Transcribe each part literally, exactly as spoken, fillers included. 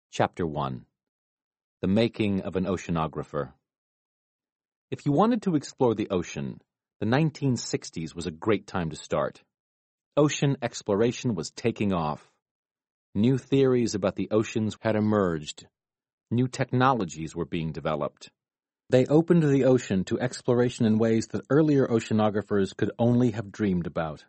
Chapter one. The Making of an Oceanographer. If you wanted to explore the ocean, the nineteen sixties was a great time to start. Ocean exploration was taking off. New theories about the oceans had emerged. New technologies were being developed. They opened the ocean to exploration in ways that earlier oceanographers could only have dreamed about.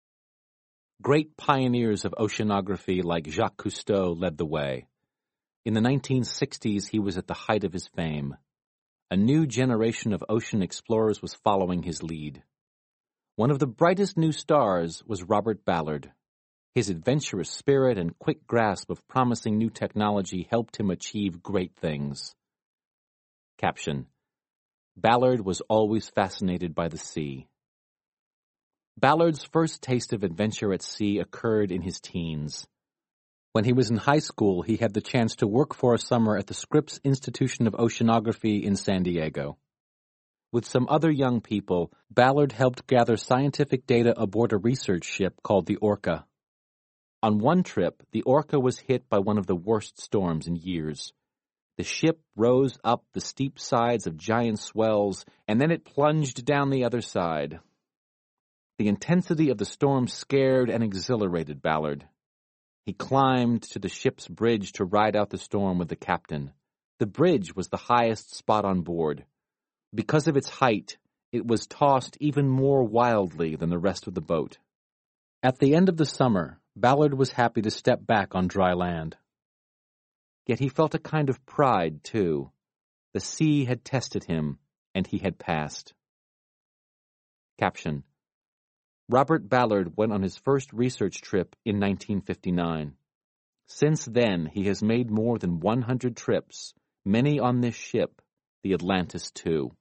Great pioneers of oceanography like Jacques Cousteau led the way. In the nineteen sixties, he was at the height of his fame. A new generation of ocean explorers was following his lead. One of the brightest new stars was Robert Ballard. His adventurous spirit and quick grasp of promising new technology helped him achieve great things. Caption: Ballard was always fascinated by the sea. Ballard's first taste of adventure at sea occurred in his teens. When he was in high school, he had the chance to work for a summer at the Scripps Institution of Oceanography in San Diego. With some other young people, Ballard helped gather scientific data aboard a research ship called the Orca. On one trip, the Orca was hit by one of the worst storms in years. The ship rose up the steep sides of giant swells, and then it plunged down the other side. The intensity of the storm scared and exhilarated Ballard. He climbed to the ship's bridge to ride out the storm with the captain. The bridge was the highest spot on board. Because of its height, it was tossed even more wildly than the rest of the boat. At the end of the summer, Ballard was happy to step back on dry land. Yet he felt a kind of pride, too. The sea had tested him, and he had passed. Caption: Robert Ballard went on his first research trip in nineteen fifty-nine. Since then, he has made more than one hundred trips, many on this ship, the Atlantis two.